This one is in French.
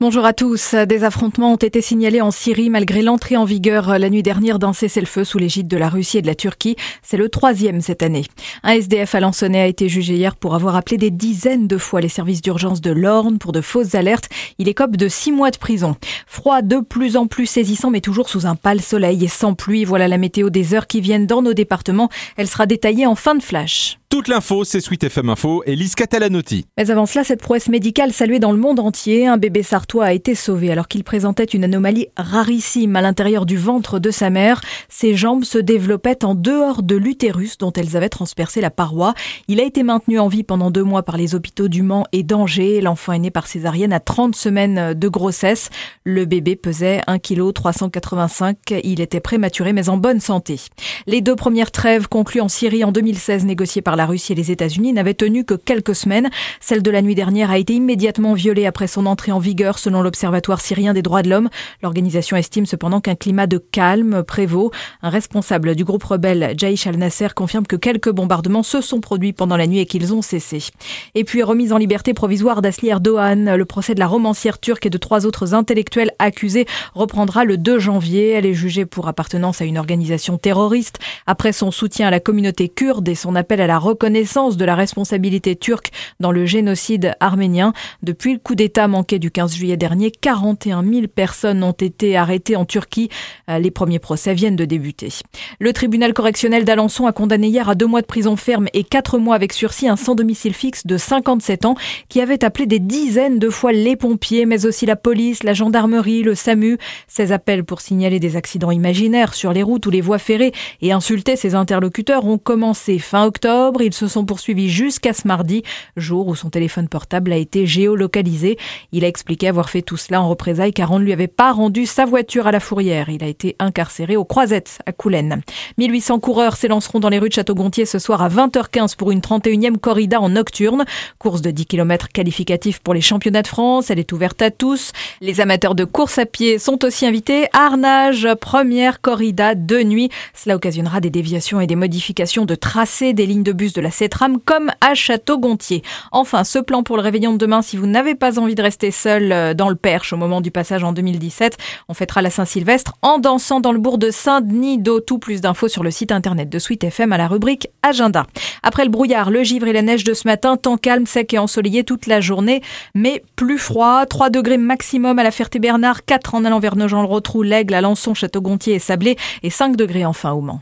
Bonjour à tous. Des affrontements ont été signalés en Syrie malgré l'entrée en vigueur la nuit dernière d'un cessez-le-feu sous l'égide de la Russie et de la Turquie. C'est le 3e cette année. Un SDF alençonnais a été jugé hier pour avoir appelé des dizaines de fois les services d'urgence de l'Orne pour de fausses alertes. Il écope de 6 mois de prison. Froid de plus en plus saisissant mais toujours sous un pâle soleil et sans pluie. Voilà la météo des heures qui viennent dans nos départements. Elle sera détaillée en fin de flash. Toute l'info, c'est Sweet FM Info et Lise Catalanotti. Mais avant cela, cette prouesse médicale saluée dans le monde entier. Un bébé sartois a été sauvé alors qu'il présentait une anomalie rarissime à l'intérieur du ventre de sa mère. Ses jambes se développaient en dehors de l'utérus dont elles avaient transpercé la paroi. Il a été maintenu en vie pendant 2 mois par les hôpitaux du Mans et d'Angers. L'enfant est né par césarienne à 30 semaines de grossesse. Le bébé pesait 1,385 kg. Il était prématuré mais en bonne santé. Les 2 premières trêves conclues en Syrie en 2016 négociées par la Russie et les États-Unis n'avaient tenu que quelques semaines. Celle de la nuit dernière a été immédiatement violée après son entrée en vigueur selon l'Observatoire syrien des droits de l'homme. L'organisation estime cependant qu'un climat de calme prévaut. Un responsable du groupe rebelle Jaish al-Nasser confirme que quelques bombardements se sont produits pendant la nuit et qu'ils ont cessé. Et puis remise en liberté provisoire d'Asli Erdoğan, le procès de la romancière turque et de 3 autres intellectuels accusés reprendra le 2 janvier. Elle est jugée pour appartenance à une organisation terroriste. Après son soutien à la communauté kurde et son appel à la reconnaissance de la responsabilité turque dans le génocide arménien. Depuis le coup d'État manqué du 15 juillet dernier, 41 000 personnes ont été arrêtées en Turquie. Les premiers procès viennent de débuter. Le tribunal correctionnel d'Alençon a condamné hier à 2 mois de prison ferme et 4 mois avec sursis un sans domicile fixe de 57 ans qui avait appelé des dizaines de fois les pompiers, mais aussi la police, la gendarmerie, le SAMU. Ces appels pour signaler des accidents imaginaires sur les routes ou les voies ferrées et insulter ses interlocuteurs ont commencé fin octobre. Ils se sont poursuivis jusqu'à ce mardi, jour où son téléphone portable a été géolocalisé. Il a expliqué avoir fait tout cela en représailles car on ne lui avait pas rendu sa voiture à la Fourrière. Il a été incarcéré aux Croisettes à Coulennes. 1800 coureurs s'élanceront dans les rues de Château-Gontier ce soir à 20h15 pour une 31e corrida en nocturne. Course de 10 km qualificatif pour les championnats de France. Elle est ouverte à tous. Les amateurs de course à pied sont aussi invités. Arnage, première corrida de nuit. Cela occasionnera des déviations et des modifications de tracé des lignes de bus de la CETRAM comme à Château-Gontier. Enfin, ce plan pour le réveillon de demain, si vous n'avez pas envie de rester seul dans le Perche au moment du passage en 2017, on fêtera la Saint-Sylvestre en dansant dans le bourg de Saint-Denis d'Autou. Plus d'infos sur le site internet de Sweet FM à la rubrique Agenda. Après le brouillard, le givre et la neige de ce matin, temps calme, sec et ensoleillé toute la journée, mais plus froid. 3 degrés maximum à la Ferté-Bernard, 4 en allant vers Nogent-le-Rotrou, l'Aigle, Alençon, Château-Gontier et Sablé et 5 degrés enfin au Mans.